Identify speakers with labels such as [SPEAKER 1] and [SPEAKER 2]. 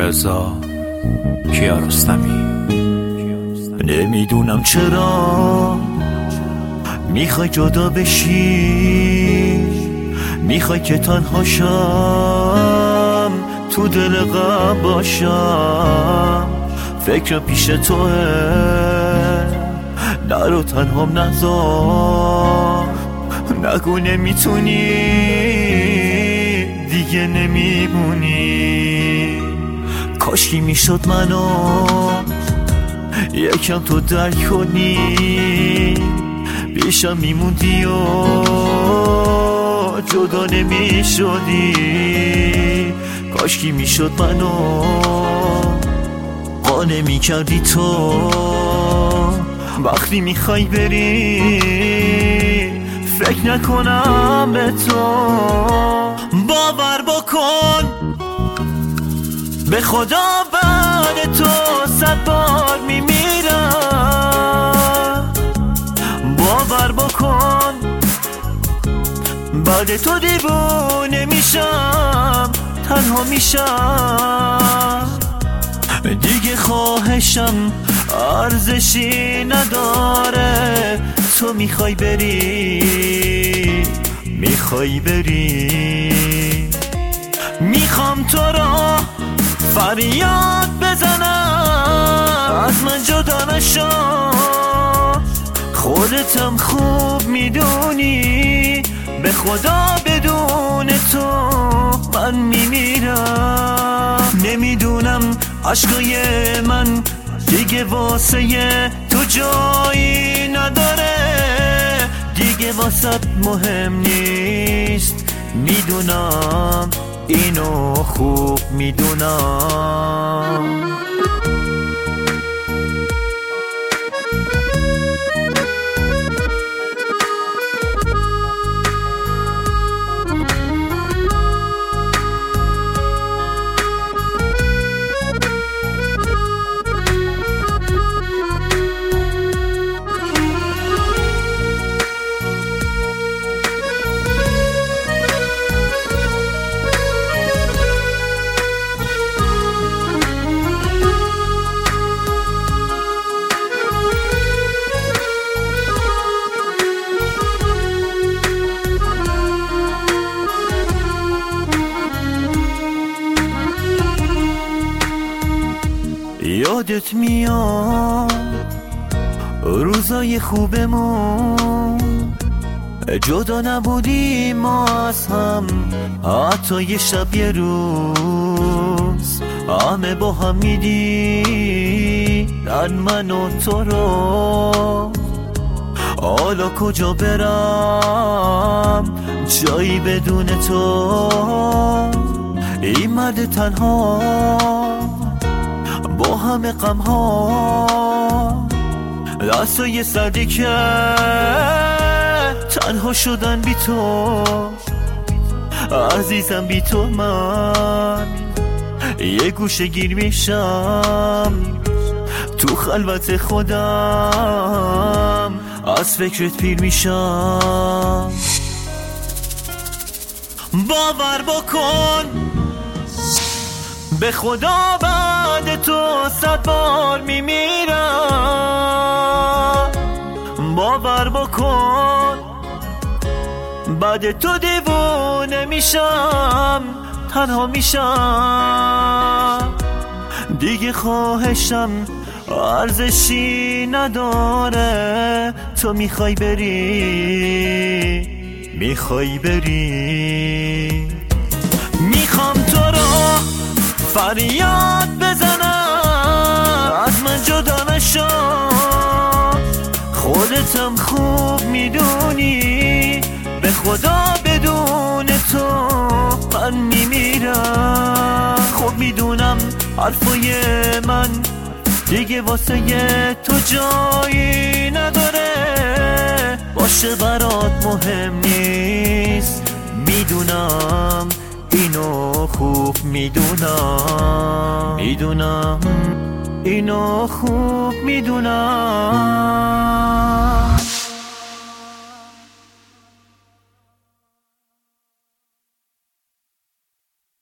[SPEAKER 1] رضا کیارستمی.
[SPEAKER 2] نمیدونم چرا میخوای جدا بشی، میخوای که تنها شم، تو دل غم باشم، فکر پیش توه، نرو تنهام نذار، نگو نمیتونی دیگه نمیمونی. کاشکی میشد منو یکم تو درک کنی، پیشم میموندی و جدا نمیشدی. کاشکی میشد منو قانع میکردی تو، وقتی میخوای بری فکر نکنم به تو. باور بکن به خدا بعد تو 100 بار میمیرم. باور بکن بعد تو دیوونه میشم، تنها میشم. دیگه خواهشم ارزشی نداره، تو میخوای بری، میخوای بری. میخوام تو را فریاد بزنم، از من جدا نشو، خودتم خوب میدونی، به خدا بدون تو من میمیرم. نمیدونم عشقای من دیگه واسه تو جایی نداره، دیگه واسط مهم نیست، میدونم اینو خوب میدونم. یادت میاد روزای خوبمون، جدا نبودیم ما از هم حتی یه شب یه روز، همه با هم میدیدن من و تو رو. حالا کجا برم جایی بدون تو، این مرد تنها با همه غم ها، دستای سردی که تنها شدن بی تو. عزیزم بی تو من یه گوشه گیر میشم، تو خلوت خودم از فکرت پیر میشم. باور بکن به خدا بعد تو 100 بار میمیرم. باور بکن بعد تو دیوونه میشم، تنها میشم. دیگه خواهشم ارزشی نداره، تو میخوای بری، میخوای بری. میخوام تو رو فریاد بزنم، از من جدا نشو، خودتم خوب میدونی، به خدا بدون تو من میمیرم. خب میدونم حرفای من دیگه واسه تو جایی نداره، باشه برات مهم نیست، میدونم اینو خوب میدونم، میدونم اینو خوب میدونم.